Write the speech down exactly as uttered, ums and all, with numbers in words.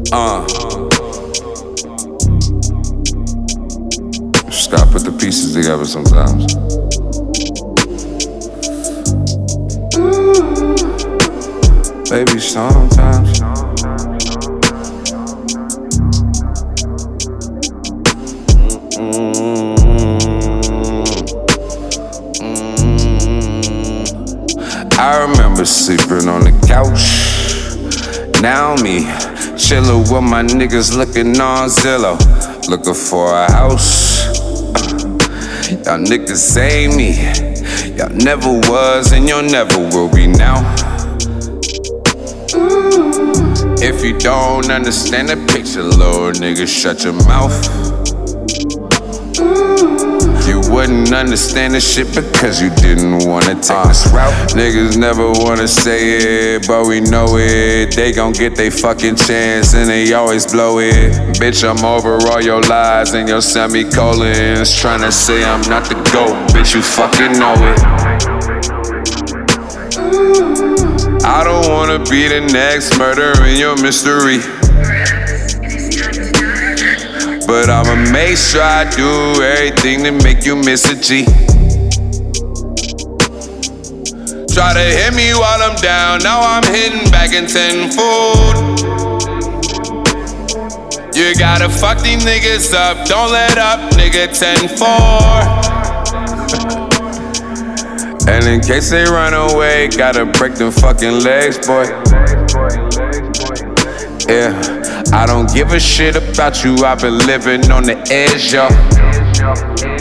Uh. Just gotta put the pieces together sometimes. Baby, sometimes. Mm-mm. Mm-mm. I remember sleeping on the couch. Now me, chillin' with my niggas looking on Zillow, looking for a house. Y'all niggas ain't me. Y'all never was and y'all never will be now. If you don't understand the picture, little nigga, shut your mouth. You wouldn't understand the shit because you didn't wanna take uh, this route. Niggas never wanna say it, but we know it. They gon' get they fucking chance and they always blow it. Bitch, I'm over all your lies and your semicolons. Tryna say I'm not the GOAT, bitch, you fucking know it. I don't wanna be the next murder in your mystery, but I'ma make sure I do everything to make you miss a G. Try to hit me while I'm down, now I'm hitting back in tenfold. You gotta fuck these niggas up, don't let up, nigga, ten four. And in case they run away, gotta break them fucking legs, boy. Yeah, I don't give a shit about you, I've been living on the edge, yo.